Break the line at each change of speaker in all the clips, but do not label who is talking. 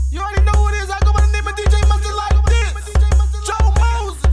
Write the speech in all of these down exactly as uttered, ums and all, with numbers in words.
You already know who it is. I go by the name of D J Mustard like this. Joe Moses.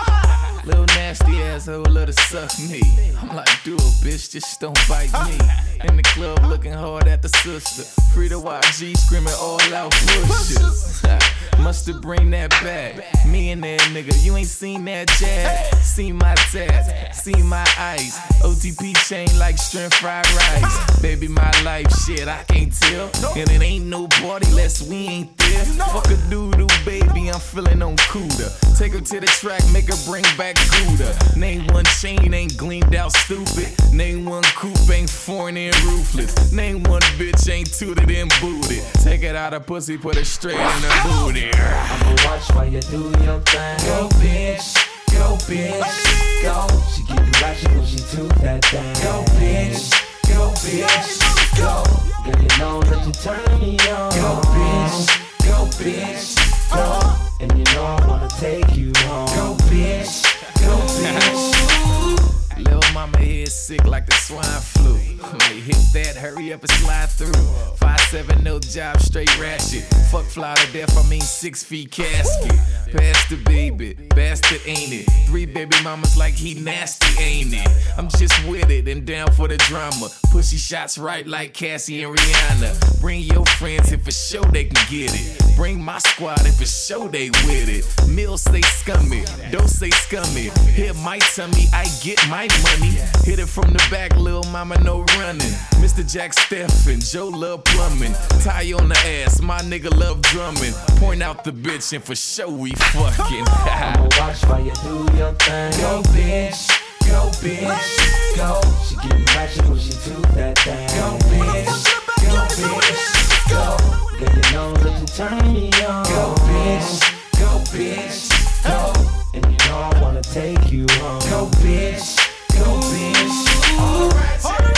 Ty.
Little nasty asshole love to suck me. I'm like, do it, bitch, just don't bite me. In the club looking hard at the sister. Free to Y G screaming all out pushes. Must've bring that back. Me and that nigga, you ain't seen that jazz. Seen my tats, seen my ice. O T P chain like shrimp fried rice. Baby, my life shit, I can't tell. And it ain't no party less we ain't there. Fuck a doodoo, baby, I'm feeling on Cuda. Take her to the track, make her bring back Gouda. Name one chain ain't gleamed out stupid. Name one coupe ain't foreign and ruthless. Name one bitch ain't tooted and booted. Take it out of pussy, put it straight in the booty.
I'ma watch while you do your thing. Go bitch, go bitch, go. She getting ratchet when she toot that thing. Go bitch, go bitch, go. Girl, you know that you turn me on. Go bitch, go bitch, go. And you know I wanna take you home. Go bitch, go bitch.
Lil' mama head sick like the swine flu. Like, hit that, hurry up and slide through. five seven, no job, straight ratchet. Fuck fly to death, I mean six feet casket. Pass the baby, bastard ain't it? Three baby mamas like he nasty ain't it? I'm just with it and down for the drama. Pushy shots right like Cassie and Rihanna. Bring your friends if for sure they can get it. Bring my squad if for sure they with it. Mills say scummy, don't say scummy. Hit my tummy, I get my money. Hit it from the back, lil' mama, no running. Mister Jack Steffen, Joe love plumbing. Tie on the ass, my nigga love drumming. Point out the bitch and for sure we fucking.
I'ma watch while you do your thing. Go bitch, go bitch, go. She getting ratchet when she toot that thing. Go bitch, go bitch, go. Girl, you know that you turn me on. Go bitch, go bitch, go. And you know I wanna take you home. Go bitch, go bitch. Alright, alright.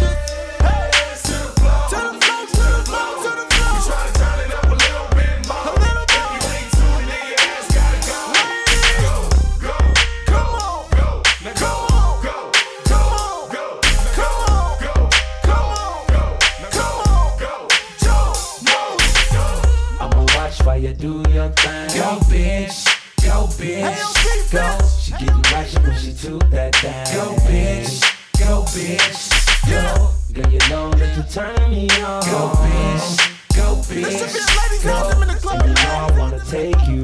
While you do your thing. Go bitch, go bitch, go. She getting ratchet when she toot that thing. Go bitch, go bitch, go. Girl, you know that you turn me on. Go bitch, go bitch, go. And you know I wanna take you